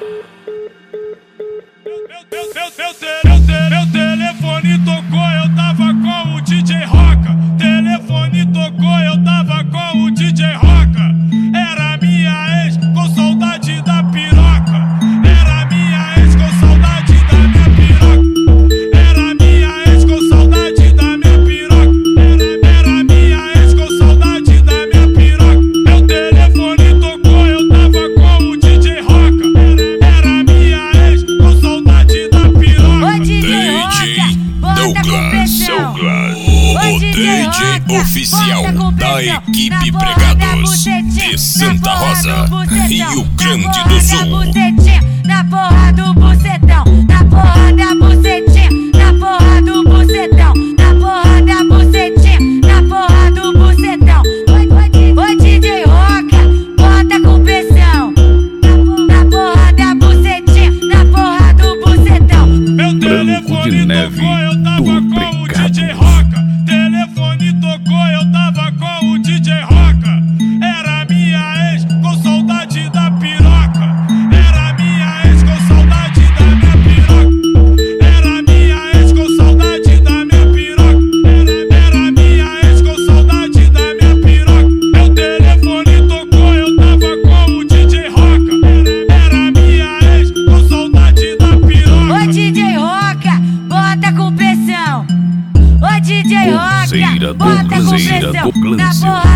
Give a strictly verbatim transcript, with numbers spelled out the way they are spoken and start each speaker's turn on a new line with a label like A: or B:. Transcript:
A: Meu, meu, meu, meu, meu telefone tocou, eu tava com o D J Roca. Telefone tocou, eu tava com o D J Roca. Era minha ex com saudade da piroca. Era minha ex com saudade da minha piroca. Era minha ex com saudade da minha piroca. Era, era minha ex com saudade da minha piroca. Meu telefone tocou, eu tava com o D J Roca. Era minha ex com saudade da piroca.
B: D J Douglas, Douglas, o D J oficial da equipe Pregados de Santa Rosa, Rio Grande do Sul.
C: Na porra do bucetão, na porra da bucetinha, na porra do bucetão, na porra da bucetinha, na porra do bucetão. Ô D J Roca, bota com pressão. Na porra da bucetinha, na porra do bucetão.
A: Meu telefone tocou, eu tava com o D J Roca. Telefone tocou, eu tava com o D J Roca. Era minha ex com saudade da piroca. Era minha ex com saudade da minha piroca. Era minha ex com saudade da minha piroca. Era, era minha ex com saudade da minha piroca. Meu telefone tocou, eu tava com o D J Roca. Era minha ex com saudade da piroca.
C: Ô D J Roca, bota com pressão. Ô D J Roca, bota com pressão. Na porra